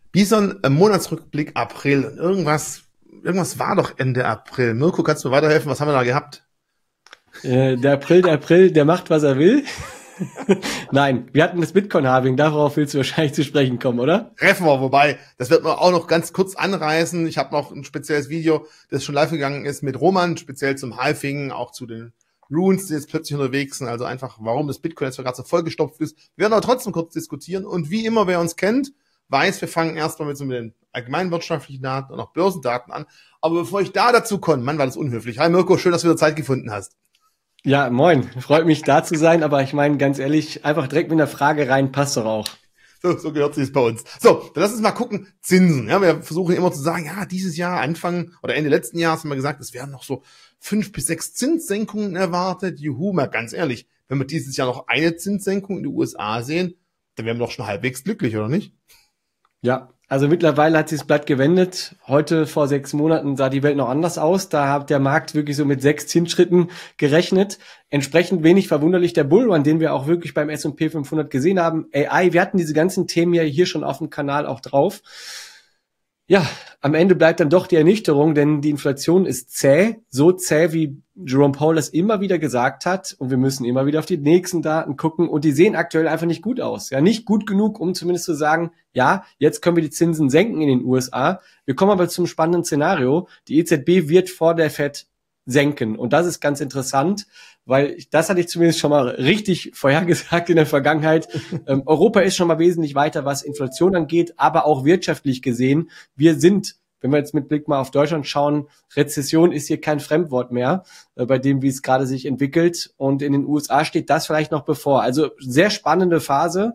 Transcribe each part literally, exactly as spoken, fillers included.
Bison, äh, Monatsrückblick April. Und irgendwas, irgendwas war doch Ende April. Mirko, kannst du mir weiterhelfen? Was haben wir da gehabt? Äh, der April, der April, der macht, was er will. Nein, wir hatten das Bitcoin-Halving. Darauf willst du wahrscheinlich zu sprechen kommen, oder? Treffen wir, wobei, das wird man auch noch ganz kurz anreißen. Ich habe noch ein spezielles Video, das schon live gegangen ist mit Roman, speziell zum Halving, auch zu den Runes, die jetzt plötzlich unterwegs sind. Also einfach, warum das Bitcoin jetzt gerade so vollgestopft ist. Wir werden aber trotzdem kurz diskutieren. Und wie immer, wer uns kennt, weiß, wir fangen erstmal mit so mit den allgemeinen wirtschaftlichen Daten und auch Börsendaten an. Aber bevor ich da dazu komme, Mann, war das unhöflich. Hi Mirko, schön, dass du wieder Zeit gefunden hast. Ja, moin. Freut mich, da zu sein. Aber ich meine, ganz ehrlich, einfach direkt mit einer Frage rein, passt doch auch. So, so gehört sich bei uns. So, dann lass uns mal gucken. Zinsen. Ja, wir versuchen immer zu sagen, ja, dieses Jahr, Anfang oder Ende letzten Jahres haben wir gesagt, es werden noch so fünf bis sechs Zinssenkungen erwartet. Juhu, mal ganz ehrlich, wenn wir dieses Jahr noch eine Zinssenkung in den U S A sehen, dann wären wir doch schon halbwegs glücklich, oder nicht? Ja, also mittlerweile hat sich das Blatt gewendet. Heute vor sechs Monaten sah die Welt noch anders aus. Da hat der Markt wirklich so mit sechs Zinsschritten gerechnet. Entsprechend wenig verwunderlich der Bullrun, den wir auch wirklich beim S und P fünfhundert gesehen haben. A I, wir hatten diese ganzen Themen ja hier schon auf dem Kanal auch drauf. Ja, am Ende bleibt dann doch die Ernüchterung, denn die Inflation ist zäh, so zäh, wie Jerome Powell das immer wieder gesagt hat. Und wir müssen immer wieder auf die nächsten Daten gucken. Und die sehen aktuell einfach nicht gut aus. Ja, nicht gut genug, um zumindest zu sagen, ja, jetzt können wir die Zinsen senken in den U S A. Wir kommen aber zum spannenden Szenario. Die E Z B wird vor der Fed senken. Und das ist ganz interessant, weil das hatte ich zumindest schon mal richtig vorhergesagt in der Vergangenheit. ähm, Europa ist schon mal wesentlich weiter, was Inflation angeht, aber auch wirtschaftlich gesehen. Wir sind, wenn wir jetzt mit Blick mal auf Deutschland schauen, Rezession ist hier kein Fremdwort mehr, äh, bei dem, wie es gerade sich entwickelt. Und in den U S A steht das vielleicht noch bevor. Also sehr spannende Phase.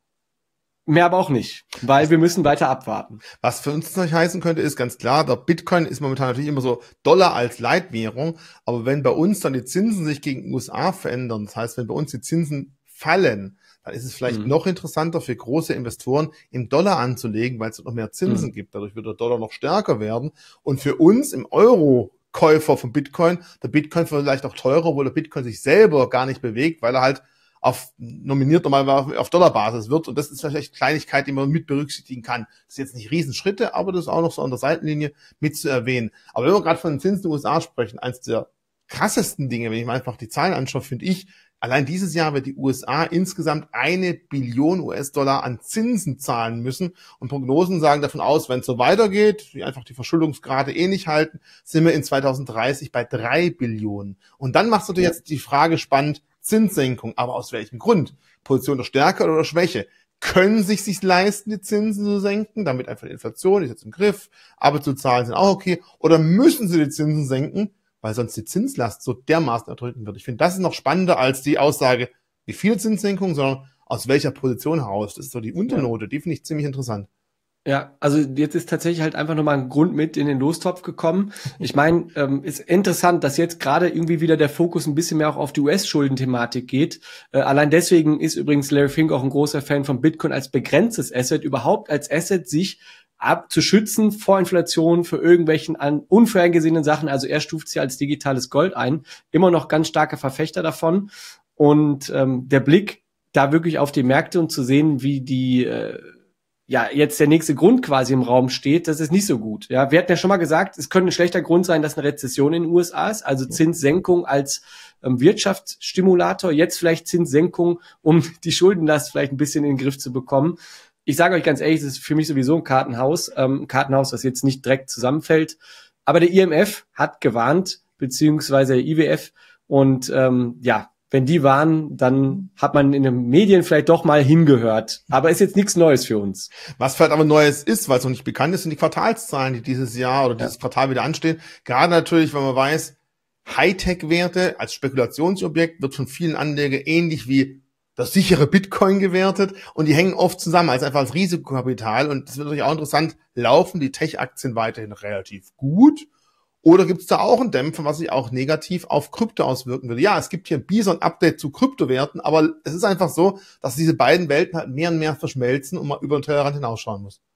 Mehr aber auch nicht, weil wir müssen weiter abwarten. Was für uns natürlich heißen könnte, ist ganz klar, der Bitcoin ist momentan natürlich immer so Dollar als Leitwährung, aber wenn bei uns dann die Zinsen sich gegen den U S A verändern, das heißt, wenn bei uns die Zinsen fallen, dann ist es vielleicht mhm. noch interessanter für große Investoren, im Dollar anzulegen, weil es noch mehr Zinsen mhm. gibt. Dadurch wird der Dollar noch stärker werden. Und für uns im Euro Käufer von Bitcoin, der Bitcoin vielleicht auch teurer, obwohl der Bitcoin sich selber gar nicht bewegt, weil er halt auf nominiert nochmal auf Dollarbasis wird. Und das ist vielleicht Kleinigkeit, die man mit berücksichtigen kann. Das ist jetzt nicht Riesenschritte, aber das ist auch noch so an der Seitenlinie mit zu erwähnen. Aber wenn wir gerade von den Zinsen in den U S A sprechen, eins der krassesten Dinge, wenn ich mir einfach die Zahlen anschaue, finde ich, allein dieses Jahr wird die U S A insgesamt eine Billion U S-Dollar an Zinsen zahlen müssen. Und Prognosen sagen davon aus, wenn es so weitergeht, wie einfach die Verschuldungsgrade eh nicht halten, sind wir in zweitausenddreißig bei drei Billionen. Und dann machst du dir jetzt die Frage spannend, Zinssenkung, aber aus welchem Grund? Position der Stärke oder der Schwäche? Können sich sich leisten, die Zinsen zu senken, damit einfach die Inflation ist jetzt im Griff, Arbeitslosenzahlen sind auch okay, oder müssen sie die Zinsen senken, weil sonst die Zinslast so dermaßen erdrücken wird? Ich finde, das ist noch spannender als die Aussage, wie viel Zinssenkung, sondern aus welcher Position heraus. Das ist so die Unternote, die finde ich ziemlich interessant. Ja, also jetzt ist tatsächlich halt einfach nochmal ein Grund mit in den Lostopf gekommen. Ich meine, ähm, ist interessant, dass jetzt gerade irgendwie wieder der Fokus ein bisschen mehr auch auf die U S-Schuldenthematik geht. Äh, allein deswegen ist übrigens Larry Fink auch ein großer Fan von Bitcoin als begrenztes Asset, überhaupt als Asset sich abzuschützen vor Inflation, für irgendwelchen an unvorhergesehenen Sachen. Also er stuft sie als digitales Gold ein. Immer noch ganz starke Verfechter davon. Und ähm, der Blick da wirklich auf die Märkte und zu sehen, wie die äh, ja, jetzt der nächste Grund quasi im Raum steht, das ist nicht so gut. Ja, wir hatten ja schon mal gesagt, es könnte ein schlechter Grund sein, dass eine Rezession in den U S A ist, also Zinssenkung als ähm, Wirtschaftsstimulator, jetzt vielleicht Zinssenkung, um die Schuldenlast vielleicht ein bisschen in den Griff zu bekommen. Ich sage euch ganz ehrlich, das ist für mich sowieso ein Kartenhaus, ähm, ein Kartenhaus, das jetzt nicht direkt zusammenfällt. Aber der I M F hat gewarnt, beziehungsweise der I W F, und ähm, ja, wenn die waren, dann hat man in den Medien vielleicht doch mal hingehört. Aber ist jetzt nichts Neues für uns. Was vielleicht aber Neues ist, weil es noch nicht bekannt ist, sind die Quartalszahlen, die dieses Jahr oder dieses ja. Quartal wieder anstehen. Gerade natürlich, wenn man weiß, Hightech-Werte als Spekulationsobjekt wird von vielen Anlegern ähnlich wie das sichere Bitcoin gewertet. Und die hängen oft zusammen, als einfach als Risikokapital. Und das wird natürlich auch interessant, laufen die Tech-Aktien weiterhin relativ gut? Oder gibt es da auch einen Dämpfer, was sich auch negativ auf Krypto auswirken würde? Ja, es gibt hier ein Bison-Update zu Kryptowerten, aber es ist einfach so, dass diese beiden Welten halt mehr und mehr verschmelzen und man über den Tellerrand hinausschauen muss.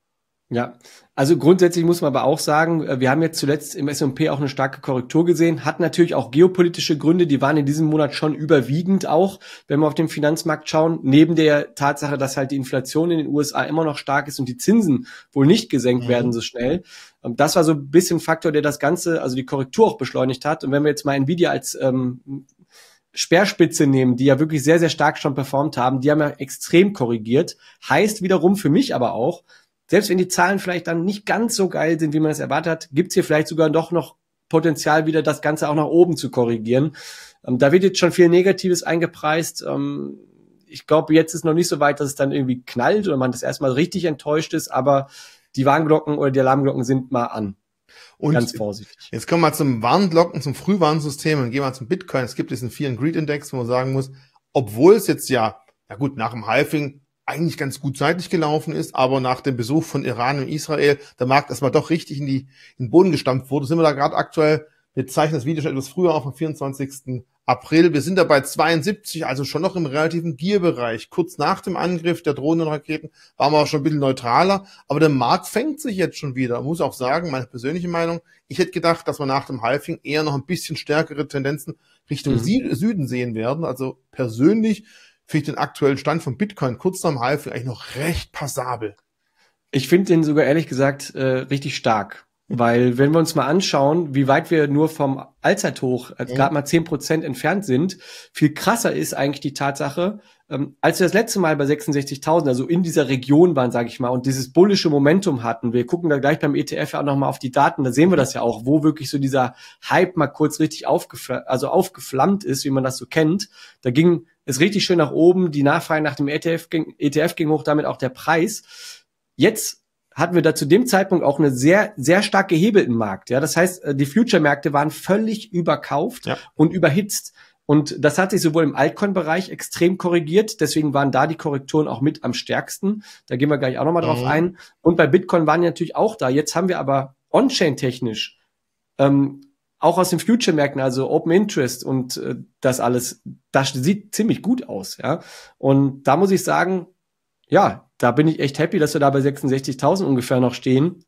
Ja, also grundsätzlich muss man aber auch sagen, wir haben jetzt zuletzt im S und P auch eine starke Korrektur gesehen, hat natürlich auch geopolitische Gründe, die waren in diesem Monat schon überwiegend auch, wenn wir auf den Finanzmarkt schauen, neben der Tatsache, dass halt die Inflation in den U S A immer noch stark ist und die Zinsen wohl nicht gesenkt mhm. werden so schnell. Das war so ein bisschen ein Faktor, der das Ganze, also die Korrektur auch beschleunigt hat. Und wenn wir jetzt mal Nvidia als ähm, Speerspitze nehmen, die ja wirklich sehr, sehr stark schon performt haben, die haben ja extrem korrigiert, heißt wiederum für mich aber auch, selbst wenn die Zahlen vielleicht dann nicht ganz so geil sind, wie man es erwartet hat, gibt's hier vielleicht sogar doch noch Potenzial, wieder das Ganze auch nach oben zu korrigieren. Ähm, da wird jetzt schon viel Negatives eingepreist. Ähm, ich glaube, jetzt ist noch nicht so weit, dass es dann irgendwie knallt oder man das erstmal richtig enttäuscht ist, aber die Warnglocken oder die Alarmglocken sind mal an. Und ganz vorsichtig. Jetzt kommen wir zum Warnglocken, zum Frühwarnsystem und gehen wir zum Bitcoin. Es gibt diesen vielen Greed-Index, wo man sagen muss, obwohl es jetzt ja, ja gut, nach dem Halving eigentlich ganz gut seitlich gelaufen ist, aber nach dem Besuch von Iran und Israel der Markt erstmal doch richtig in, die, in den Boden gestampft wurde, sind wir da gerade aktuell, wir zeichnen das Video schon etwas früher auf, am vierundzwanzigsten April. Wir sind da bei zweiundsiebzig, also schon noch im relativen Gier-Bereich. Kurz nach dem Angriff der Drohnen und Raketen waren wir auch schon ein bisschen neutraler, aber der Markt fängt sich jetzt schon wieder. Ich muss auch sagen, meine persönliche Meinung, ich hätte gedacht, dass wir nach dem Halving eher noch ein bisschen stärkere Tendenzen Richtung mhm. Süden sehen werden. Also persönlich finde ich den aktuellen Stand von Bitcoin kurz nach dem Halving eigentlich noch recht passabel. Ich finde den sogar ehrlich gesagt äh, richtig stark. Weil wenn wir uns mal anschauen, wie weit wir nur vom Allzeithoch äh, ja. gerade mal zehn Prozent entfernt sind, viel krasser ist eigentlich die Tatsache, ähm, als wir das letzte Mal bei sechsundsechzigtausend, also in dieser Region waren, sage ich mal, und dieses bullische Momentum hatten, wir gucken da gleich beim E T F ja auch nochmal auf die Daten, da sehen wir das ja auch, wo wirklich so dieser Hype mal kurz richtig aufgef- also aufgeflammt ist, wie man das so kennt. Da ging es richtig schön nach oben, die Nachfrage nach dem E T F ging, E T F ging hoch, damit auch der Preis. Jetzt hatten wir da zu dem Zeitpunkt auch einen sehr, sehr stark gehebelten Markt. Ja, das heißt, die Future-Märkte waren völlig überkauft ja. und überhitzt. Und das hat sich sowohl im Altcoin-Bereich extrem korrigiert. Deswegen waren da die Korrekturen auch mit am stärksten. Da gehen wir gleich auch nochmal drauf mhm. ein. Und bei Bitcoin waren die natürlich auch da. Jetzt haben wir aber on-chain-technisch ähm, auch aus den Future-Märkten, also Open Interest und äh, das alles, das sieht ziemlich gut aus. Ja, und da muss ich sagen, ja, da bin ich echt happy, dass wir da bei sechsundsechzigtausend ungefähr noch stehen.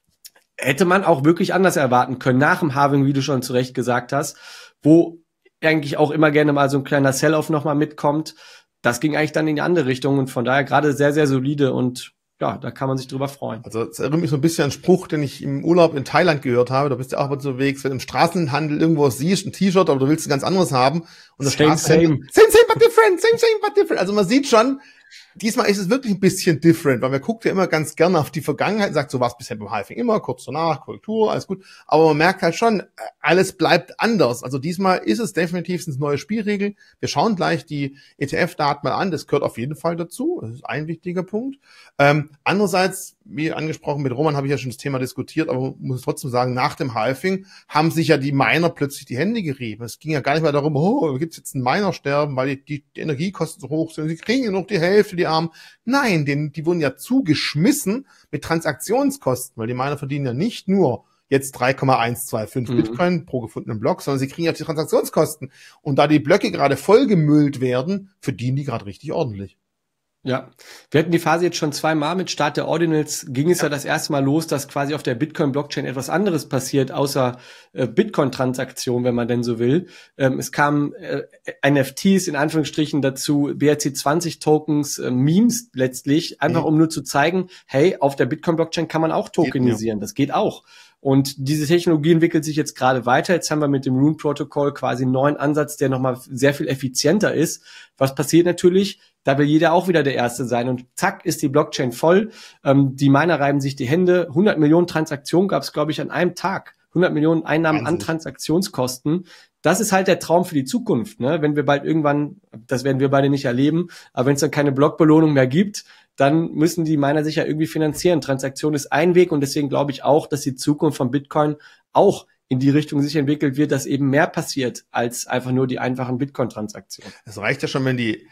Hätte man auch wirklich anders erwarten können, nach dem Halving, wie du schon zu Recht gesagt hast, wo eigentlich auch immer gerne mal so ein kleiner Sell-Off nochmal mitkommt. Das ging eigentlich dann in die andere Richtung und von daher gerade sehr, sehr solide und ja, da kann man sich drüber freuen. Also es erinnert mich so ein bisschen an einen Spruch, den ich im Urlaub in Thailand gehört habe. Da bist du auch mal unterwegs, wenn du im Straßenhandel irgendwo siehst, ein T-Shirt, aber du willst ein ganz anderes haben. Und das same, same. Same, same, but different. Same, same, but different. Also man sieht schon, diesmal ist es wirklich ein bisschen different, weil man guckt ja immer ganz gerne auf die Vergangenheit und sagt, so war es bisher beim Halving immer, kurz danach, Korrektur, alles gut. Aber man merkt halt schon, alles bleibt anders. Also diesmal ist es definitiv sind neue Spielregeln. Wir schauen gleich die E T F-Daten mal an. Das gehört auf jeden Fall dazu. Das ist ein wichtiger Punkt. Ähm, andererseits, wie angesprochen, mit Roman habe ich ja schon das Thema diskutiert, aber man muss trotzdem sagen, nach dem Halving haben sich ja die Miner plötzlich die Hände gerieben. Es ging ja gar nicht mehr darum, oh, gibt es jetzt ein Miner-Sterben, weil die, die, die Energiekosten so hoch sind. Sie kriegen ja noch die Hälfte, die Armen. Nein, den, die wurden ja zugeschmissen mit Transaktionskosten, weil die Miner verdienen ja nicht nur jetzt drei Komma eins zwei fünf mhm. Bitcoin pro gefundenen Block, sondern sie kriegen ja die Transaktionskosten. Und da die Blöcke gerade vollgemüllt werden, verdienen die gerade richtig ordentlich. Ja, wir hatten die Phase jetzt schon zweimal. Mit Start der Ordinals ging es ja. ja das erste Mal los, dass quasi auf der Bitcoin-Blockchain etwas anderes passiert, außer äh, Bitcoin-Transaktion, wenn man denn so will. Ähm, es kamen äh, N F Ts in Anführungsstrichen dazu, B R C zwanzig Tokens, äh, Memes letztlich, einfach mhm. um nur zu zeigen, hey, auf der Bitcoin-Blockchain kann man auch tokenisieren. Geht, ja. Das geht auch. Und diese Technologie entwickelt sich jetzt gerade weiter. Jetzt haben wir mit dem Rune-Protokoll quasi einen neuen Ansatz, der nochmal sehr viel effizienter ist. Was passiert natürlich? Da will jeder auch wieder der Erste sein. Und zack, ist die Blockchain voll. Ähm, die Miner reiben sich die Hände. hundert Millionen Transaktionen gab es, glaube ich, an einem Tag. hundert Millionen Einnahmen Wahnsinn. An Transaktionskosten. Das ist halt der Traum für die Zukunft, ne? Wenn wir bald irgendwann, das werden wir beide nicht erleben, aber wenn es dann keine Blockbelohnung mehr gibt, dann müssen die Miner sich ja irgendwie finanzieren. Transaktion ist ein Weg und deswegen glaube ich auch, dass die Zukunft von Bitcoin auch in die Richtung sich entwickelt wird, dass eben mehr passiert als einfach nur die einfachen Bitcoin-Transaktionen. Es reicht ja schon, wenn die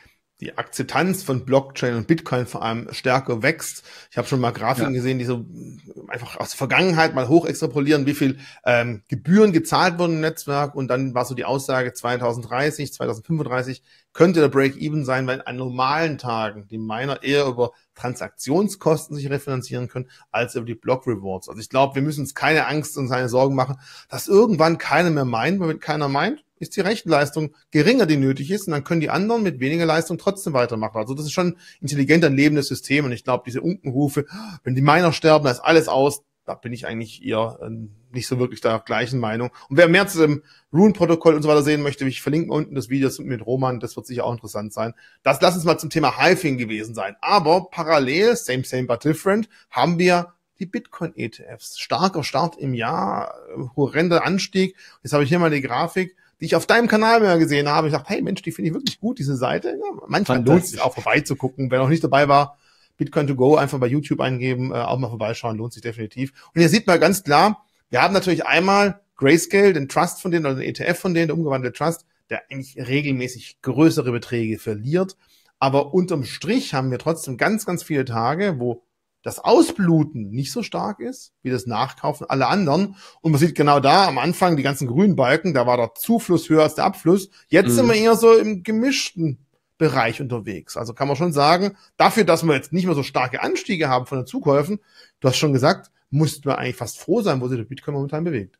die Akzeptanz von Blockchain und Bitcoin vor allem stärker wächst. Ich habe schon mal Grafiken ja. gesehen, die so einfach aus der Vergangenheit mal hoch extrapolieren, wie viel ähm, Gebühren gezahlt wurden im Netzwerk, und dann war so die Aussage zwanzig dreißig, zwanzig fünfunddreißig könnte der Break-Even sein, weil an normalen Tagen die Miner eher über Transaktionskosten sich refinanzieren können, als über die Block-Rewards. Also ich glaube, wir müssen uns keine Angst und keine Sorgen machen, dass irgendwann keiner mehr meint, weil wenn keiner meint, ist die Rechenleistung geringer, die nötig ist, und dann können die anderen mit weniger Leistung trotzdem weitermachen. Also das ist schon intelligent ein lebendes System, und ich glaube, diese Unkenrufe, wenn die Miner sterben, da ist alles aus, da bin ich eigentlich eher äh, nicht so wirklich der gleichen Meinung. Und wer mehr zu dem Rune-Protokoll und so weiter sehen möchte, ich verlinke unten das Video mit Roman, das wird sicher auch interessant sein. Das lass uns mal zum Thema Halving gewesen sein. Aber parallel, same, same, but different, haben wir die Bitcoin-E T Fs. Starker Start im Jahr, horrender Anstieg. Jetzt habe ich hier mal die Grafik, die ich auf deinem Kanal mehr gesehen habe. Ich dachte, hey Mensch, die finde ich wirklich gut, diese Seite. Ja, manchmal lohnt es sich auch vorbeizugucken. Wer noch nicht dabei war, Bitcoin to go, einfach bei YouTube eingeben, äh, auch mal vorbeischauen, lohnt sich definitiv. Und hier sieht man ganz klar, wir haben natürlich einmal Grayscale, den Trust von denen, oder den E T F von denen, der umgewandelte Trust, der eigentlich regelmäßig größere Beträge verliert. Aber unterm Strich haben wir trotzdem ganz, ganz viele Tage, wo das Ausbluten nicht so stark ist, wie das Nachkaufen aller anderen. Und man sieht genau da am Anfang die ganzen grünen Balken, da war der Zufluss höher als der Abfluss. Jetzt mhm. sind wir eher so im gemischten Bereich unterwegs. Also kann man schon sagen, dafür, dass wir jetzt nicht mehr so starke Anstiege haben von den Zukäufen, du hast schon gesagt, mussten wir eigentlich fast froh sein, wo sich der Bitcoin momentan bewegt.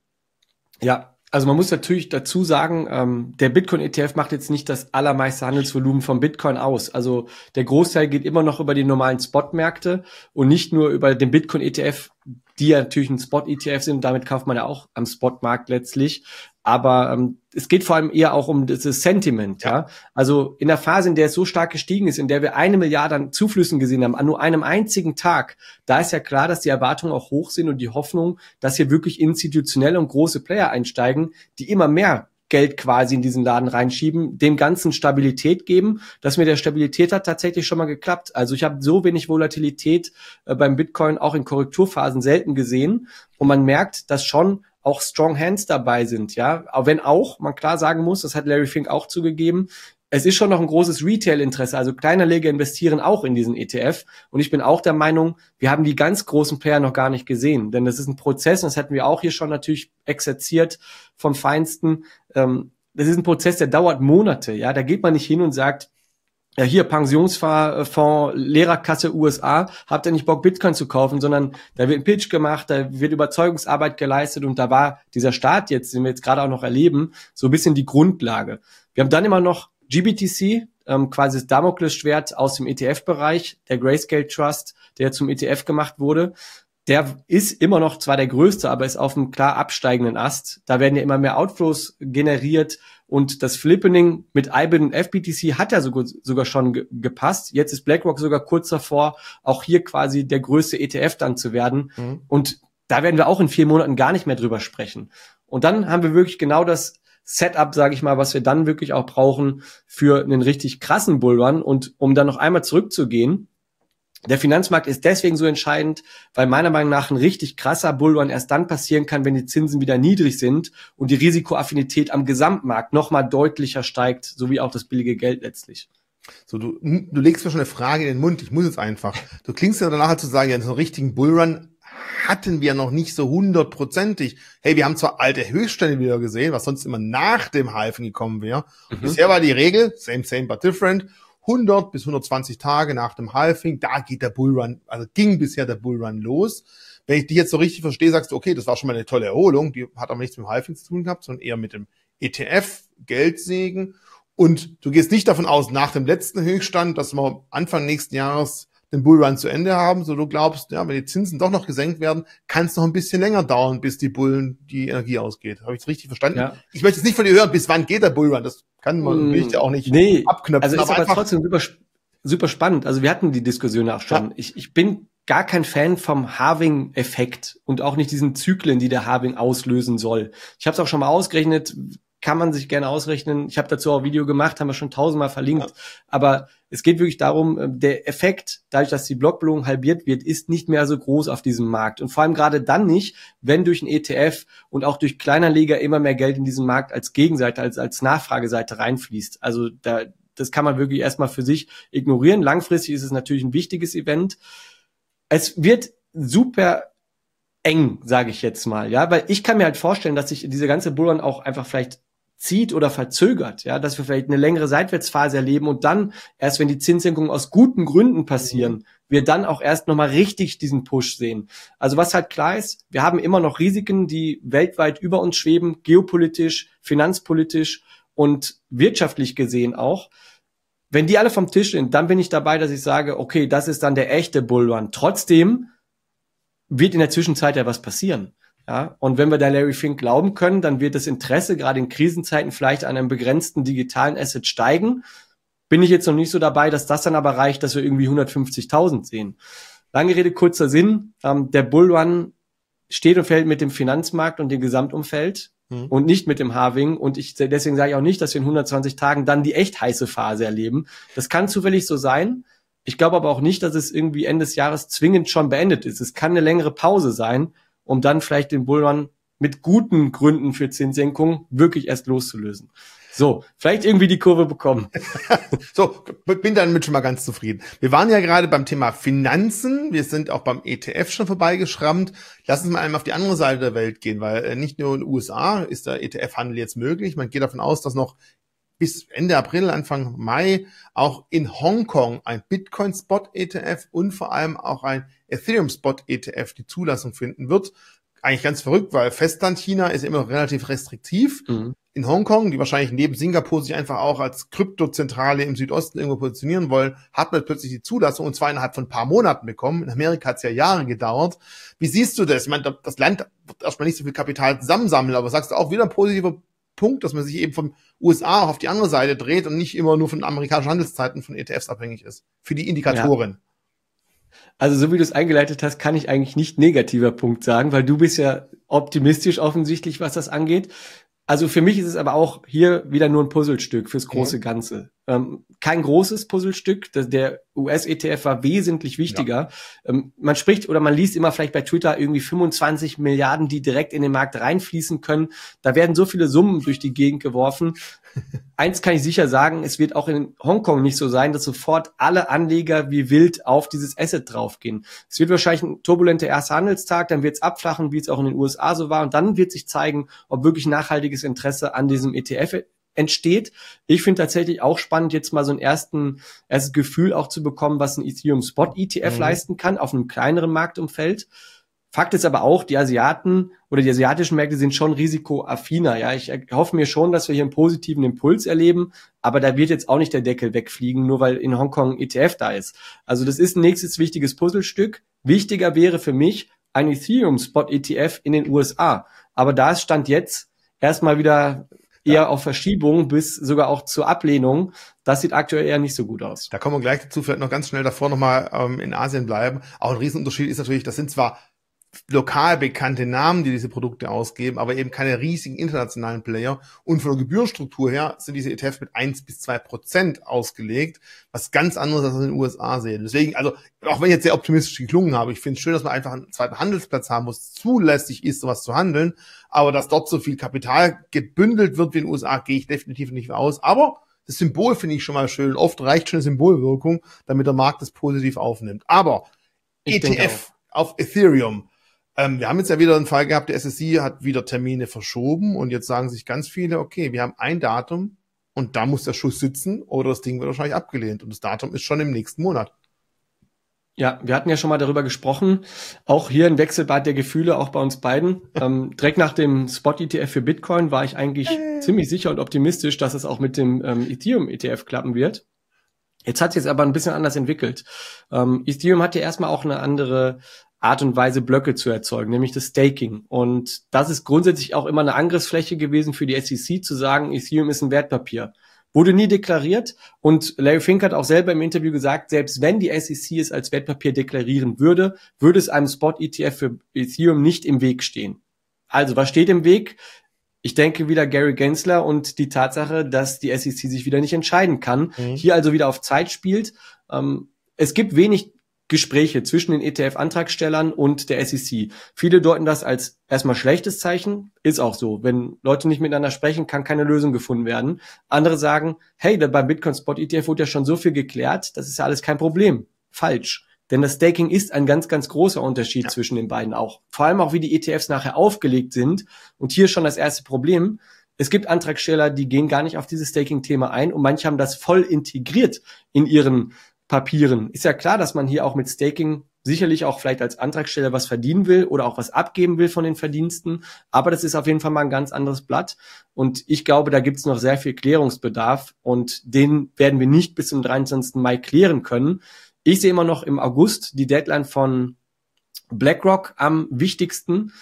Ja, also man muss natürlich dazu sagen, ähm, der Bitcoin-E T F macht jetzt nicht das allermeiste Handelsvolumen vom Bitcoin aus. Also der Großteil geht immer noch über die normalen Spotmärkte und nicht nur über den Bitcoin-E T F, die ja natürlich ein Spot-E T F sind. Damit kauft man ja auch am Spotmarkt letztlich. Aber ähm, es geht vor allem eher auch um das Sentiment, ja. ja. Also in der Phase, in der es so stark gestiegen ist, in der wir eine Milliarde an Zuflüssen gesehen haben, an nur einem einzigen Tag, da ist ja klar, dass die Erwartungen auch hoch sind und die Hoffnung, dass hier wirklich institutionelle und große Player einsteigen, die immer mehr Geld quasi in diesen Laden reinschieben, dem Ganzen Stabilität geben. Das mit der Stabilität hat tatsächlich schon mal geklappt. Also ich habe so wenig Volatilität äh, beim Bitcoin auch in Korrekturphasen selten gesehen. Und man merkt, dass schon auch Strong Hands dabei sind, ja. Auch wenn auch, man klar sagen muss, das hat Larry Fink auch zugegeben, es ist schon noch ein großes Retail-Interesse, also Kleinanleger investieren auch in diesen E T F. Und ich bin auch der Meinung, wir haben die ganz großen Player noch gar nicht gesehen. Denn das ist ein Prozess, und das hatten wir auch hier schon natürlich exerziert vom Feinsten. Ähm, das ist ein Prozess, der dauert Monate, ja. Da geht man nicht hin und sagt, ja, hier Pensionsfonds, Lehrerkasse U S A, habt ihr nicht Bock, Bitcoin zu kaufen, sondern da wird ein Pitch gemacht, da wird Überzeugungsarbeit geleistet, und da war dieser Start jetzt, den wir jetzt gerade auch noch erleben, so ein bisschen die Grundlage. Wir haben dann immer noch G B T C, ähm, quasi das Damoklesschwert aus dem E T F-Bereich, der Grayscale Trust, der zum E T F gemacht wurde. Der ist immer noch zwar der größte, aber ist auf einem klar absteigenden Ast. Da werden ja immer mehr Outflows generiert, und das Flippening mit I B I T und F B T C hat ja sogar, sogar schon ge- gepasst. Jetzt ist BlackRock sogar kurz davor, auch hier quasi der größte E T F dann zu werden. Mhm. Und da werden wir auch in vier Monaten gar nicht mehr drüber sprechen. Und dann haben wir wirklich genau das Setup, sage ich mal, was wir dann wirklich auch brauchen für einen richtig krassen Bullrun. Und um dann noch einmal zurückzugehen, der Finanzmarkt ist deswegen so entscheidend, weil meiner Meinung nach ein richtig krasser Bullrun erst dann passieren kann, wenn die Zinsen wieder niedrig sind und die Risikoaffinität am Gesamtmarkt nochmal deutlicher steigt, sowie auch das billige Geld letztlich. So, du, du legst mir schon eine Frage in den Mund, ich muss jetzt einfach. Du klingst ja danach halt zu sagen, ja, so einen richtigen Bullrun hatten wir noch nicht so hundertprozentig. Hey, wir haben zwar alte Höchststände wieder gesehen, was sonst immer nach dem Halving gekommen wäre. Mhm. Bisher war die Regel, same, same, but different, hundert bis hundertzwanzig Tage nach dem Halving, da geht der Bullrun, also ging bisher der Bullrun los. Wenn ich die jetzt so richtig verstehe, sagst du, okay, das war schon mal eine tolle Erholung, die hat aber nichts mit dem Halving zu tun gehabt, sondern eher mit dem E T F, Geldsegen. Und du gehst nicht davon aus, nach dem letzten Höchststand, dass wir Anfang nächsten Jahres den Bullrun zu Ende haben, so du glaubst, ja, wenn die Zinsen doch noch gesenkt werden, kann es noch ein bisschen länger dauern, bis die Bullen die Energie ausgeht. Habe ich das richtig verstanden? Ja. Ich möchte jetzt nicht von dir hören, bis wann geht der Bullrun? Das kann man mm, ja auch nicht nee, abknöpfen. Also ist aber, aber trotzdem super, super spannend. Also wir hatten die Diskussion auch schon. Ja. Ich, ich bin gar kein Fan vom Halving-Effekt und auch nicht diesen Zyklen, die der Halving auslösen soll. Ich habe es auch schon mal ausgerechnet, kann man sich gerne ausrechnen. Ich habe dazu auch ein Video gemacht, haben wir schon tausendmal verlinkt. Ja. Aber es geht wirklich darum, der Effekt, dadurch, dass die Blockbelohnung halbiert wird, ist nicht mehr so groß auf diesem Markt. Und vor allem gerade dann nicht, wenn durch ein E T F und auch durch Kleinanleger immer mehr Geld in diesen Markt als Gegenseite, als, als Nachfrageseite reinfließt. Also da, das kann man wirklich erstmal für sich ignorieren. Langfristig ist es natürlich ein wichtiges Event. Es wird super eng, sage ich jetzt mal, ja, weil ich kann mir halt vorstellen, dass sich diese ganze Bullrun auch einfach vielleicht zieht oder verzögert, ja, dass wir vielleicht eine längere Seitwärtsphase erleben und dann erst, wenn die Zinssenkungen aus guten Gründen passieren, mhm. wir dann auch erst nochmal richtig diesen Push sehen. Also was halt klar ist, wir haben immer noch Risiken, die weltweit über uns schweben, geopolitisch, finanzpolitisch und wirtschaftlich gesehen auch. Wenn die alle vom Tisch sind, dann bin ich dabei, dass ich sage, okay, das ist dann der echte Bullrun. Trotzdem wird in der Zwischenzeit ja was passieren. Ja, und wenn wir da Larry Fink glauben können, dann wird das Interesse gerade in Krisenzeiten vielleicht an einem begrenzten digitalen Asset steigen. Bin ich jetzt noch nicht so dabei, dass das dann aber reicht, dass wir irgendwie hundertfünfzigtausend sehen. Lange Rede, kurzer Sinn. Ähm, der Bullrun steht und fällt mit dem Finanzmarkt und dem Gesamtumfeld mhm. und nicht mit dem Halving. Und ich, deswegen sage ich auch nicht, dass wir in hundertzwanzig Tagen dann die echt heiße Phase erleben. Das kann zufällig so sein. Ich glaube aber auch nicht, dass es irgendwie Ende des Jahres zwingend schon beendet ist. Es kann eine längere Pause sein, um dann vielleicht den Bullrun mit guten Gründen für Zinssenkung wirklich erst loszulösen. So, vielleicht irgendwie die Kurve bekommen. So, bin damit schon mal ganz zufrieden. Wir waren ja gerade beim Thema Finanzen. Wir sind auch beim E T F schon vorbeigeschrammt. Lass uns mal einmal auf die andere Seite der Welt gehen, weil nicht nur in den U S A ist der E T F-Handel jetzt möglich. Man geht davon aus, dass noch bis Ende April, Anfang Mai auch in Hongkong ein Bitcoin-Spot-E T F und vor allem auch ein Ethereum-Spot-E T F die Zulassung finden wird. Eigentlich ganz verrückt, weil Festland-China ist immer relativ restriktiv. Mhm. In Hongkong, die wahrscheinlich neben Singapur sich einfach auch als Kryptozentrale im Südosten irgendwo positionieren wollen, hat man plötzlich die Zulassung und zwar innerhalb von ein paar Monaten bekommen. In Amerika hat es ja Jahre gedauert. Wie siehst du das? Ich meine, das Land wird erstmal nicht so viel Kapital zusammensammeln, aber sagst du auch wieder ein positiver Punkt, dass man sich eben vom U S A auch auf die andere Seite dreht und nicht immer nur von amerikanischen Handelszeiten von E T Fs abhängig ist. Für die Indikatoren. Ja. Also so wie du es eingeleitet hast, kann ich eigentlich nicht negativer Punkt sagen, weil du bist ja optimistisch offensichtlich, was das angeht. Also für mich ist es aber auch hier wieder nur ein Puzzlestück fürs große Ganze. Ähm, kein großes Puzzlestück. Der U S-E T F war wesentlich wichtiger. Ja. Ähm, man spricht oder man liest immer vielleicht bei Twitter irgendwie fünfundzwanzig Milliarden, die direkt in den Markt reinfließen können. Da werden so viele Summen durch die Gegend geworfen. Eins kann ich sicher sagen, es wird auch in Hongkong nicht so sein, dass sofort alle Anleger wie wild auf dieses Asset draufgehen. Es wird wahrscheinlich ein turbulenter erster Handelstag, dann wird es abflachen, wie es auch in den U S A so war. Und dann wird sich zeigen, ob wirklich nachhaltiges Interesse an diesem E T F entsteht. Ich finde tatsächlich auch spannend, jetzt mal so ein ersten, erstes Gefühl auch zu bekommen, was ein Ethereum Spot E T F mhm. leisten kann auf einem kleineren Marktumfeld. Fakt ist aber auch, die Asiaten oder die asiatischen Märkte sind schon risikoaffiner. Ja, ich hoffe mir schon, dass wir hier einen positiven Impuls erleben, aber da wird jetzt auch nicht der Deckel wegfliegen, nur weil in Hongkong ein E T F da ist. Also das ist ein nächstes wichtiges Puzzlestück. Wichtiger wäre für mich ein Ethereum Spot E T F in den U S A. Aber da ist Stand jetzt erstmal wieder eher ja. auf Verschiebung bis sogar auch zur Ablehnung. Das sieht aktuell eher nicht so gut aus. Da kommen wir gleich dazu, vielleicht noch ganz schnell davor nochmal ähm, in Asien bleiben. Auch ein Riesenunterschied ist natürlich, das sind zwar lokal bekannte Namen, die diese Produkte ausgeben, aber eben keine riesigen internationalen Player. Und von der Gebührenstruktur her sind diese E T Fs mit eins bis zwei Prozent ausgelegt, was ganz anderes als in den U S A sehen. Deswegen, also, auch wenn ich jetzt sehr optimistisch geklungen habe, ich finde es schön, dass wir einfach einen zweiten Handelsplatz haben, wo es zulässig ist, sowas zu handeln. Aber dass dort so viel Kapital gebündelt wird wie in den U S A, gehe ich definitiv nicht mehr aus. Aber das Symbol finde ich schon mal schön. Oft reicht schon eine Symbolwirkung, damit der Markt das positiv aufnimmt. Aber ich E T F auf Ethereum. Ähm, wir haben jetzt ja wieder einen Fall gehabt, der S E C hat wieder Termine verschoben und jetzt sagen sich ganz viele, okay, wir haben ein Datum und da muss der Schuss sitzen oder das Ding wird wahrscheinlich abgelehnt und das Datum ist schon im nächsten Monat. Ja, wir hatten ja schon mal darüber gesprochen, auch hier ein Wechselbad der Gefühle, auch bei uns beiden. Ähm, direkt nach dem Spot-E T F für Bitcoin war ich eigentlich äh. ziemlich sicher und optimistisch, dass es auch mit dem ähm, Ethereum-E T F klappen wird. Jetzt hat es jetzt aber ein bisschen anders entwickelt. Ähm, Ethereum hat ja erstmal auch eine andere Art und Weise, Blöcke zu erzeugen, nämlich das Staking. Und das ist grundsätzlich auch immer eine Angriffsfläche gewesen für die S E C, zu sagen, Ethereum ist ein Wertpapier. Wurde nie deklariert und Larry Fink hat auch selber im Interview gesagt, selbst wenn die S E C es als Wertpapier deklarieren würde, würde es einem Spot-E T F für Ethereum nicht im Weg stehen. Also, was steht im Weg? Ich denke wieder Gary Gensler und die Tatsache, dass die S E C sich wieder nicht entscheiden kann, mhm. hier also wieder auf Zeit spielt. Ähm, es gibt wenig Gespräche zwischen den E T F-Antragstellern und der S E C. Viele deuten das als erstmal schlechtes Zeichen, ist auch so. Wenn Leute nicht miteinander sprechen, kann keine Lösung gefunden werden. Andere sagen, hey, beim Bitcoin Spot E T F wurde ja schon so viel geklärt, das ist ja alles kein Problem. Falsch. Denn das Staking ist ein ganz, ganz großer Unterschied ja. zwischen den beiden auch. Vor allem auch, wie die E T Fs nachher aufgelegt sind. Und hier schon das erste Problem. Es gibt Antragsteller, die gehen gar nicht auf dieses Staking-Thema ein und manche haben das voll integriert in ihren Papieren. Ist ja klar, dass man hier auch mit Staking sicherlich auch vielleicht als Antragsteller was verdienen will oder auch was abgeben will von den Verdiensten. Aber das ist auf jeden Fall mal ein ganz anderes Blatt. Und ich glaube, da gibt es noch sehr viel Klärungsbedarf und den werden wir nicht bis zum dreiundzwanzigsten Mai klären können. Ich sehe immer noch im August die Deadline von BlackRock am wichtigsten.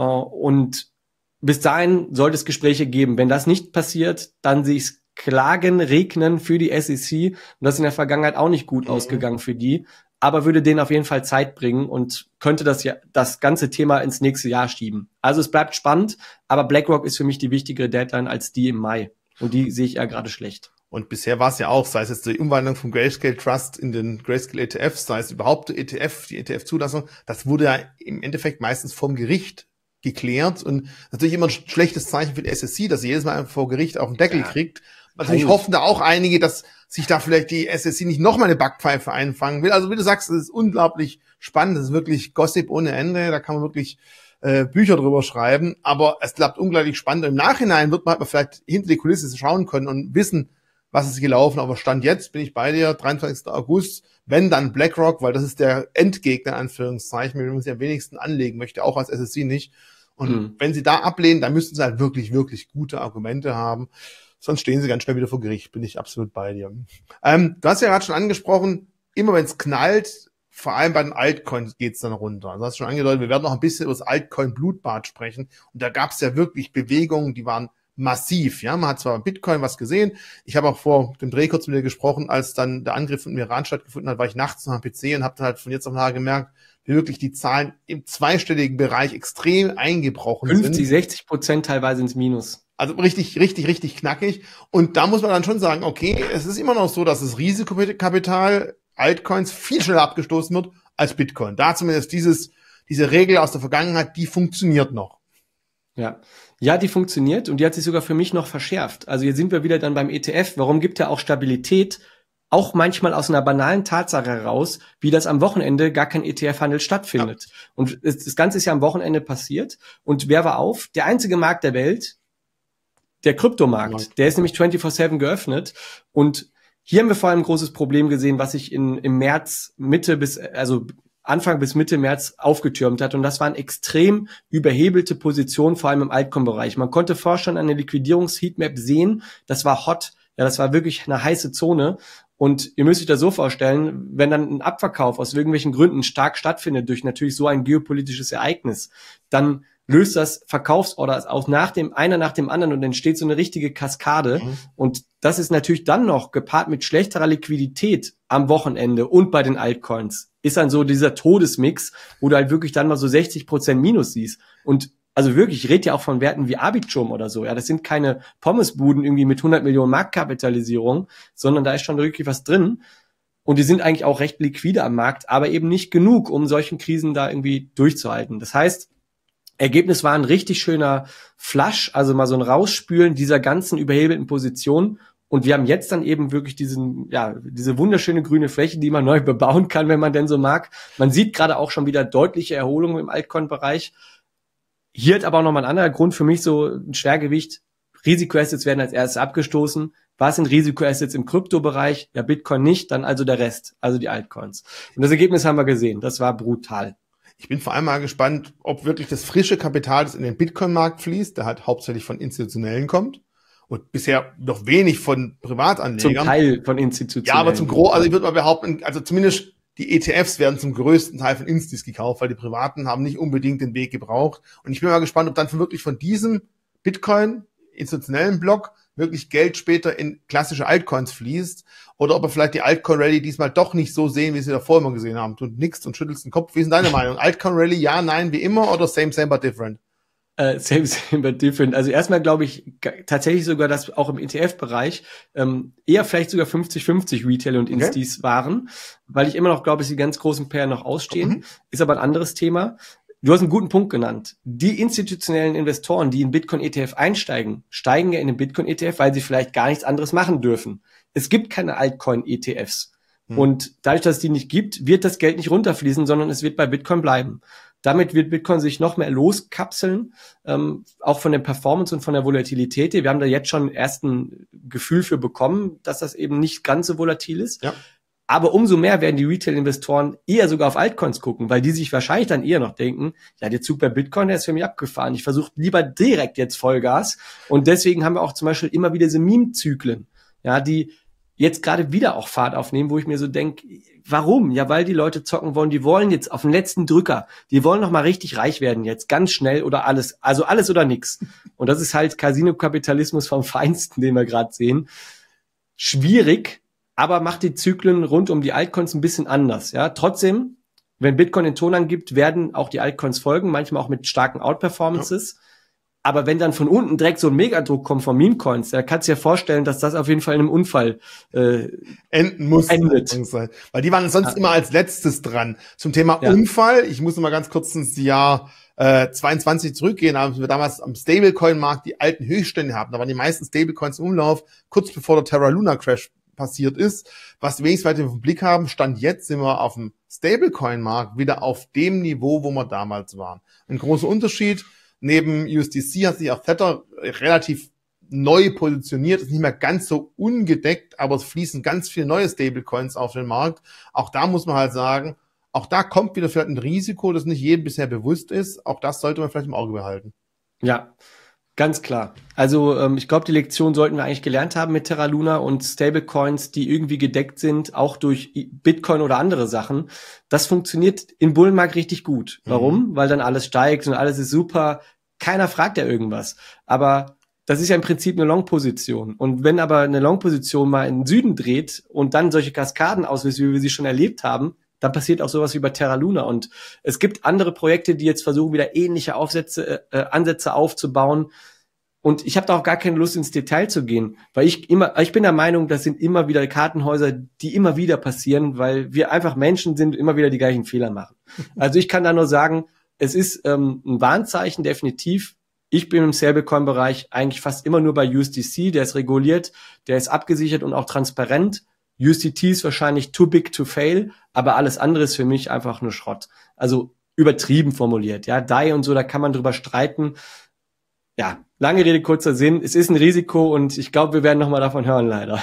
Und bis dahin sollte es Gespräche geben. Wenn das nicht passiert, dann sehe ich es Klagen regnen für die S E C. Und das ist in der Vergangenheit auch nicht gut mhm. ausgegangen für die. Aber würde denen auf jeden Fall Zeit bringen und könnte das ja das ganze Thema ins nächste Jahr schieben. Also es bleibt spannend, aber BlackRock ist für mich die wichtigere Deadline als die im Mai. Und die sehe ich ja gerade schlecht. Und bisher war es ja auch, sei es jetzt die Umwandlung vom Grayscale Trust in den Grayscale E T F, sei es überhaupt die E T F, die E T F-Zulassung, das wurde ja im Endeffekt meistens vom Gericht geklärt. Und natürlich immer ein schlechtes Zeichen für die S E C, dass sie jedes Mal vor Gericht auf den Deckel ja. kriegt. Natürlich hoffen da auch einige, dass sich da vielleicht die S E C nicht nochmal eine Backpfeife einfangen will. Also wie du sagst, es ist unglaublich spannend. Das ist wirklich Gossip ohne Ende. Da kann man wirklich äh, Bücher drüber schreiben. Aber es bleibt unglaublich spannend. Und im Nachhinein wird man halt mal vielleicht hinter die Kulisse schauen können und wissen, was ist gelaufen. Aber Stand jetzt bin ich bei dir, dreiundzwanzigsten August, wenn dann BlackRock, weil das ist der Endgegner, in Anführungszeichen, mit dem man sich am wenigsten anlegen möchte, auch als S E C nicht. Und mhm. wenn sie da ablehnen, dann müssten sie halt wirklich, wirklich gute Argumente haben. Sonst stehen sie ganz schnell wieder vor Gericht, bin ich absolut bei dir. Ähm, du hast ja gerade schon angesprochen, immer wenn es knallt, vor allem bei den Altcoins geht's dann runter. Also du hast schon angedeutet, wir werden noch ein bisschen über das Altcoin-Blutbad sprechen. Und da gab's ja wirklich Bewegungen, die waren massiv. Ja, man hat zwar bei Bitcoin was gesehen. Ich habe auch vor dem Dreh kurz mit dir gesprochen, als dann der Angriff im Iran stattgefunden hat, war ich nachts noch am P C und habe dann halt von jetzt auf nachher gemerkt, wie wirklich die Zahlen im zweistelligen Bereich extrem eingebrochen sind. fünfzig, sechzig Prozent teilweise ins Minus. Also richtig, richtig, richtig knackig. Und da muss man dann schon sagen, okay, es ist immer noch so, dass das Risikokapital Altcoins viel schneller abgestoßen wird als Bitcoin. Da zumindest dieses, diese Regel aus der Vergangenheit, die funktioniert noch. Ja. Ja, die funktioniert und die hat sich sogar für mich noch verschärft. Also jetzt sind wir wieder dann beim E T F. Warum gibt er auch Stabilität? Auch manchmal aus einer banalen Tatsache heraus, wie das am Wochenende gar kein E T F-Handel stattfindet. Ja. Und das Ganze ist ja am Wochenende passiert. Und wer war auf? Der einzige Markt der Welt, der Kryptomarkt, der ist nämlich vierundzwanzig sieben geöffnet und hier haben wir vor allem ein großes Problem gesehen, was sich in, im März, Mitte bis, also Anfang bis Mitte März aufgetürmt hat und das waren extrem überhebelte Positionen, vor allem im Altcoin-Bereich. Man konnte vorher schon eine Liquidierungs-Heatmap sehen, das war hot, ja, das war wirklich eine heiße Zone und ihr müsst euch das so vorstellen, wenn dann ein Abverkauf aus irgendwelchen Gründen stark stattfindet durch natürlich so ein geopolitisches Ereignis, dann löst das Verkaufsorder auch nach dem, einer nach dem anderen und entsteht so eine richtige Kaskade. Mhm. Und das ist natürlich dann noch gepaart mit schlechterer Liquidität am Wochenende und bei den Altcoins. Ist dann so dieser Todesmix, wo du halt wirklich dann mal so sechzig Prozent Minus siehst. Und also wirklich, ich rede ja auch von Werten wie Arbitrum oder so. Ja, das sind keine Pommesbuden irgendwie mit hundert Millionen Marktkapitalisierung, sondern da ist schon wirklich was drin. Und die sind eigentlich auch recht liquide am Markt, aber eben nicht genug, um solchen Krisen da irgendwie durchzuhalten. Das heißt, Ergebnis war ein richtig schöner Flush, also mal so ein Rausspülen dieser ganzen überhebelten Position. Und wir haben jetzt dann eben wirklich diesen, ja, diese wunderschöne grüne Fläche, die man neu bebauen kann, wenn man denn so mag. Man sieht gerade auch schon wieder deutliche Erholung im Altcoin-Bereich. Hier hat aber auch nochmal ein anderer Grund für mich so ein Schwergewicht. Risikoassets werden als erstes abgestoßen. Was sind Risikoassets im Kryptobereich? Ja, Bitcoin nicht, dann also der Rest, also die Altcoins. Und das Ergebnis haben wir gesehen. Das war brutal. Ich bin vor allem mal gespannt, ob wirklich das frische Kapital, das in den Bitcoin-Markt fließt, der halt hauptsächlich von Institutionellen kommt und bisher noch wenig von Privatanlegern. Zum Teil von Institutionellen. Ja, aber zum Gro, also ich würde mal behaupten, also zumindest die E T Fs werden zum größten Teil von Instis gekauft, weil die Privaten haben nicht unbedingt den Weg gebraucht. Und ich bin mal gespannt, ob dann wirklich von diesem Bitcoin institutionellen Block wirklich Geld später in klassische Altcoins fließt oder ob wir vielleicht die Altcoin-Rallye diesmal doch nicht so sehen, wie sie davor immer gesehen haben. Du nickst und schüttelst den Kopf. Wie ist denn deine Meinung? Altcoin-Rallye, ja, nein, wie immer oder same, same, but different? Äh, same, same, but different. Also erstmal glaube ich g- tatsächlich sogar, dass auch im E T F-Bereich ähm, eher vielleicht sogar fünfzig fünfzig Retail und Instis okay. waren, weil ich immer noch glaube, dass die ganz großen Pair noch ausstehen. Mhm. Ist aber ein anderes Thema. Du hast einen guten Punkt genannt. Die institutionellen Investoren, die in Bitcoin-E T F einsteigen, steigen ja in den Bitcoin-E T F, weil sie vielleicht gar nichts anderes machen dürfen. Es gibt keine Altcoin-E T Fs. Mhm. Und dadurch, dass es die nicht gibt, wird das Geld nicht runterfließen, sondern es wird bei Bitcoin bleiben. Damit wird Bitcoin sich noch mehr loskapseln, ähm, auch von der Performance und von der Volatilität. Wir haben da jetzt schon erst ein Gefühl für bekommen, dass das eben nicht ganz so volatil ist. Ja. Aber umso mehr werden die Retail-Investoren eher sogar auf Altcoins gucken, weil die sich wahrscheinlich dann eher noch denken, ja, der Zug bei Bitcoin, der ist für mich abgefahren. Ich versuche lieber direkt jetzt Vollgas. Und deswegen haben wir auch zum Beispiel immer wieder diese Meme-Zyklen, ja, die jetzt gerade wieder auch Fahrt aufnehmen, wo ich mir so denke, warum? Ja, weil die Leute zocken wollen, die wollen jetzt auf den letzten Drücker, die wollen noch mal richtig reich werden jetzt, ganz schnell oder alles, also alles oder nix. Und das ist halt Casino-Kapitalismus vom Feinsten, den wir gerade sehen. Schwierig, aber macht die Zyklen rund um die Altcoins ein bisschen anders. Ja, trotzdem, wenn Bitcoin den Ton angibt, werden auch die Altcoins folgen, manchmal auch mit starken Outperformances. Ja. Aber wenn dann von unten direkt so ein Megadruck kommt von Meme-Coins, da kannst du dir vorstellen, dass das auf jeden Fall in einem Unfall äh, enden muss. Endet. Weil die waren sonst ja. immer als letztes dran. Zum Thema ja. Unfall, ich muss noch mal ganz kurz ins Jahr äh, zweiundzwanzig zurückgehen, da haben wir damals am Stablecoin-Markt die alten Höchststände gehabt. Da waren die meisten Stablecoins im Umlauf, kurz bevor der Terra Luna Crash passiert ist. Was wir wenigstens weiter im Blick haben, Stand jetzt sind wir auf dem Stablecoin-Markt wieder auf dem Niveau, wo wir damals waren. Ein großer Unterschied. Neben U S D C hat sich auch Tether relativ neu positioniert, ist nicht mehr ganz so ungedeckt, aber es fließen ganz viele neue Stablecoins auf den Markt. Auch da muss man halt sagen, auch da kommt wieder vielleicht ein Risiko, das nicht jedem bisher bewusst ist. Auch das sollte man vielleicht im Auge behalten. Ja, ganz klar. Also ähm, ich glaube, die Lektion sollten wir eigentlich gelernt haben mit Terra Luna und Stablecoins, die irgendwie gedeckt sind, auch durch Bitcoin oder andere Sachen. Das funktioniert im Bullenmarkt richtig gut. Warum? Mhm. Weil dann alles steigt und alles ist super. Keiner fragt ja irgendwas. Aber das ist ja im Prinzip eine Long-Position. Und wenn aber eine Long-Position mal in den Süden dreht und dann solche Kaskaden auslöst, wie wir sie schon erlebt haben, dann passiert auch sowas wie bei Terra Luna. Und es gibt andere Projekte, die jetzt versuchen, wieder ähnliche Aufsätze, äh, Ansätze aufzubauen. Und ich habe da auch gar keine Lust, ins Detail zu gehen, weil ich immer, ich bin der Meinung, das sind immer wieder Kartenhäuser, die immer wieder passieren, weil wir einfach Menschen sind, immer wieder die gleichen Fehler machen. Also ich kann da nur sagen, es ist ähm, ein Warnzeichen, definitiv. Ich bin im Stablecoin-Bereich eigentlich fast immer nur bei U S D C, der ist reguliert, der ist abgesichert und auch transparent. U S D T ist wahrscheinlich too big to fail, aber alles andere ist für mich einfach nur Schrott. Also übertrieben formuliert, ja, D A I und so, da kann man drüber streiten. Ja, lange Rede, kurzer Sinn. Es ist ein Risiko und ich glaube, wir werden noch mal davon hören, leider.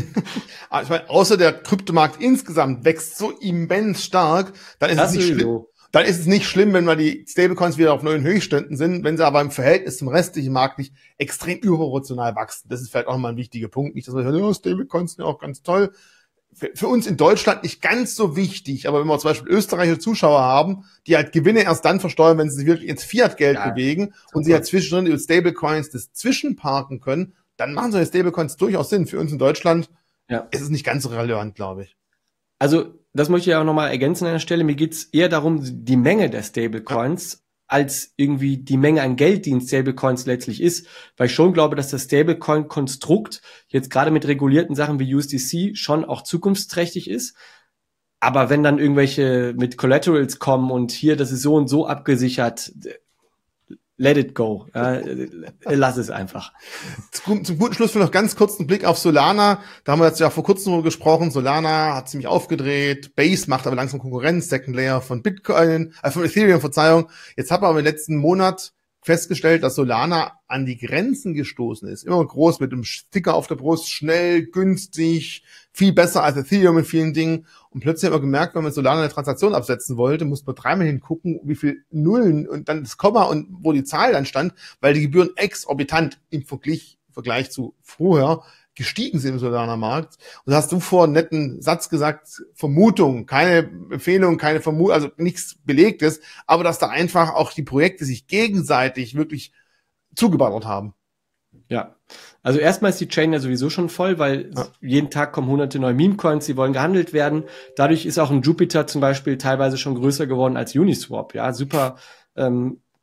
Ich meine, außer der Kryptomarkt insgesamt wächst so immens stark, dann ist das es nicht schlimm. Dann ist es nicht schlimm, wenn mal die Stablecoins wieder auf neuen Höchstständen sind, wenn sie aber im Verhältnis zum restlichen Markt nicht extrem überproportional wachsen. Das ist vielleicht auch mal ein wichtiger Punkt. Nicht, dass wir sagen, ja, Stablecoins sind ja auch ganz toll. Für, für uns in Deutschland nicht ganz so wichtig, aber wenn wir zum Beispiel österreichische Zuschauer haben, die halt Gewinne erst dann versteuern, wenn sie sich wirklich ins Fiat-Geld ja, bewegen und sie halt zwischendrin über Stablecoins das zwischenparken können, dann machen solche Stablecoins durchaus Sinn. Für uns in Deutschland ja. ist es nicht ganz so relevant, glaube ich. Also, das möchte ich auch nochmal ergänzen an der Stelle. Mir geht's eher darum, die Menge der Stablecoins, ja. als irgendwie die Menge an Geld, die in Stablecoins letztlich ist. Weil ich schon glaube, dass das Stablecoin-Konstrukt jetzt gerade mit regulierten Sachen wie U S D C schon auch zukunftsträchtig ist. Aber wenn dann irgendwelche mit Collaterals kommen und hier, das ist so und so abgesichert, let it go. Ja, lass es einfach. Zum, zum guten Schluss noch ganz kurz einen Blick auf Solana. Da haben wir jetzt ja vor kurzem drüber gesprochen. Solana hat ziemlich aufgedreht. Base macht aber langsam Konkurrenz. Second Layer von Bitcoin, äh, von Ethereum, Verzeihung. Jetzt haben wir aber im letzten Monat festgestellt, dass Solana an die Grenzen gestoßen ist. Immer groß mit dem Sticker auf der Brust, schnell, günstig, viel besser als Ethereum in vielen Dingen. Und plötzlich haben wir gemerkt, wenn man Solana eine Transaktion absetzen wollte, musste man dreimal hingucken, wie viel Nullen und dann das Komma und wo die Zahl dann stand, weil die Gebühren exorbitant im Vergleich, Vergleich zu vorher gestiegen sind im Solana-Markt. Und da hast du vor einen netten Satz gesagt, Vermutung, keine Empfehlung, keine Vermutung, also nichts Belegtes, aber dass da einfach auch die Projekte sich gegenseitig wirklich zugeballert haben. Ja, also erstmal ist die Chain ja sowieso schon voll, weil ja. jeden Tag kommen hunderte neue Meme-Coins, die wollen gehandelt werden. Dadurch ist auch ein Jupiter zum Beispiel teilweise schon größer geworden als Uniswap. Ja, super ähm,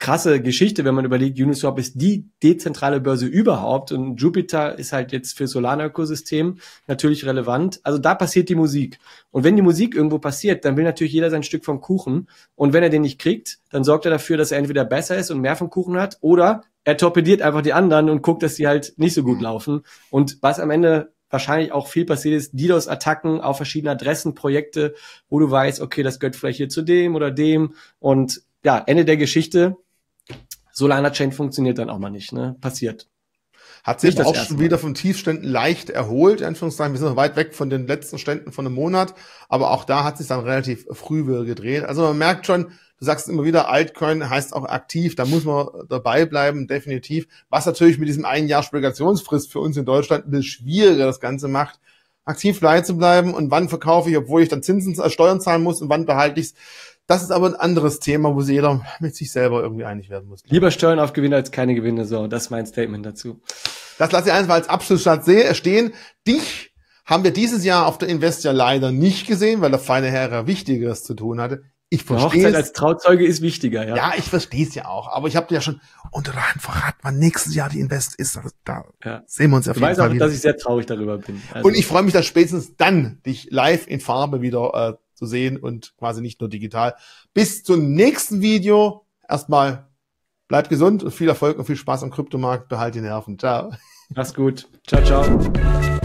krasse Geschichte, wenn man überlegt, Uniswap ist die dezentrale Börse überhaupt und Jupiter ist halt jetzt für Solana-Ökosystem natürlich relevant. Also da passiert die Musik. Und wenn die Musik irgendwo passiert, dann will natürlich jeder sein Stück vom Kuchen. Und wenn er den nicht kriegt, dann sorgt er dafür, dass er entweder besser ist und mehr vom Kuchen hat oder er torpediert einfach die anderen und guckt, dass die halt nicht so gut laufen. Und was am Ende wahrscheinlich auch viel passiert ist, DDoS-Attacken auf verschiedene Adressen, Projekte, wo du weißt, okay, das gehört vielleicht hier zu dem oder dem. Und ja, Ende der Geschichte, Solana Chain funktioniert dann auch mal nicht, ne? Passiert. Hat sich auch schon wieder von Tiefständen leicht erholt, in Anführungszeichen. Wir sind noch weit weg von den letzten Ständen von einem Monat, aber auch da hat sich dann relativ früh wieder gedreht. Also man merkt schon, du sagst immer wieder, Altcoin heißt auch aktiv, da muss man dabei bleiben, definitiv. Was natürlich mit diesem ein Jahr Spekulationsfrist für uns in Deutschland ein bisschen schwieriger das Ganze macht, aktiv dabei zu bleiben und wann verkaufe ich, obwohl ich dann Zinsen, äh, Steuern zahlen muss und wann behalte ich es. Das ist aber ein anderes Thema, wo sich jeder mit sich selber irgendwie einig werden muss. Lieber Steuern auf Gewinne als keine Gewinne, so, das ist mein Statement dazu. Das lasse ich einfach als Abschlusssatz stehen. Dich haben wir dieses Jahr auf der Investia leider nicht gesehen, weil der feine Herr Wichtigeres zu tun hatte. Ich verstehe es. Als Trauzeuge ist wichtiger, ja. Ja, ich verstehe es ja auch. Aber ich habe dir ja schon unter der Hand verraten, wann nächstes Jahr die Invest ist. Da ja. sehen wir uns auf du jeden weißt Fall auch, wieder. dass ich sehr traurig darüber bin. Also und ich freue mich dann spätestens dann, dich live in Farbe wieder äh, zu sehen und quasi nicht nur digital. Bis zum nächsten Video. Erstmal bleib gesund und viel Erfolg und viel Spaß am Kryptomarkt. Behalt die Nerven. Ciao. Mach's gut. Ciao, ciao.